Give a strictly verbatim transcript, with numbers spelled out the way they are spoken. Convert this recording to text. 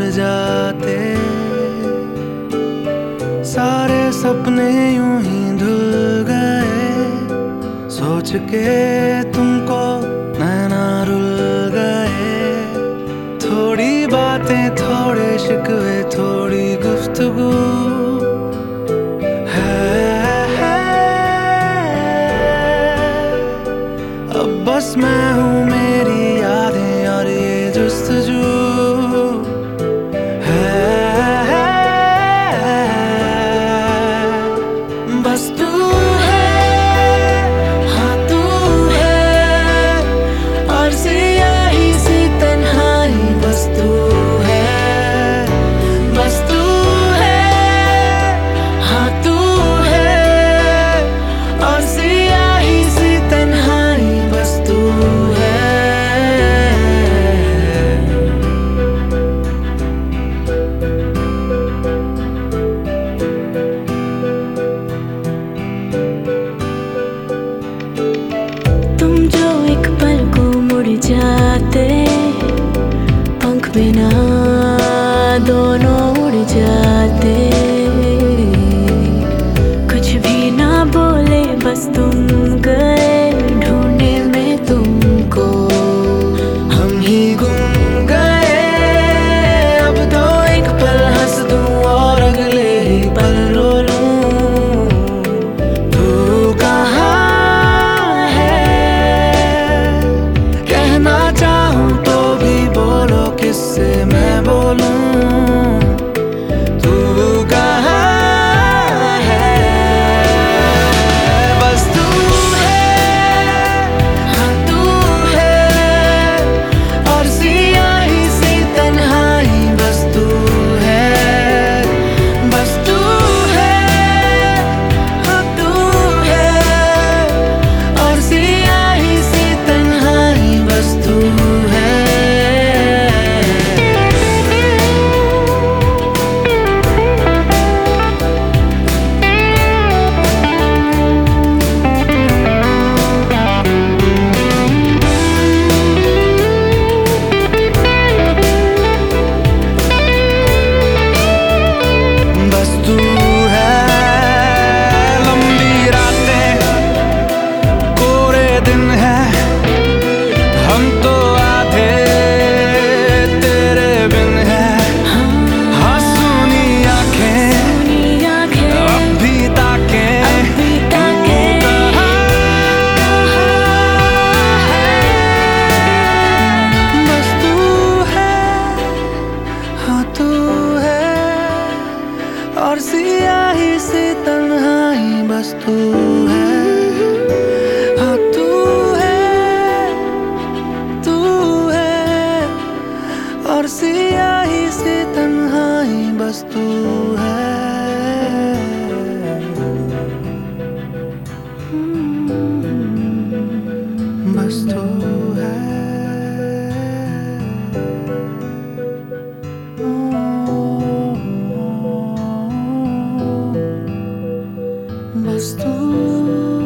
उड़ जाते, सारे सपने यूं ही धुल गए, सोच के तुमको नैना रुल गए। थोड़ी बातें, थोड़े शिकवे, थोड़ी गुफ्तगू बस मैं हूँ, मेरी यादें और ये जुस्तजू है। बस तू है, हाँ तू है, और सियाही सी तन्हाई बस तू है। बस तू है, हाँ तू है, और सियाही सी तन्हाई बस तू है। तुम जो एक पल को मुड़ जाते, पंख बिना दोनों उड़ जाते, कुछ भी ना बोले बस तुम गए, ढूंढने में तुमको हम ही गुम गए। अब तो एक पल हंस दूं और अगले ही पल रो लूं। तू कहाँ है, कहना चाहूं तो भी बोलो किससे मैं बोलूं। और सियाही सी तन्हाई बस तू है। हाँ तू है, तू है, और सियाही सी तन्हाई बस तू है। बस तू है। Bas tu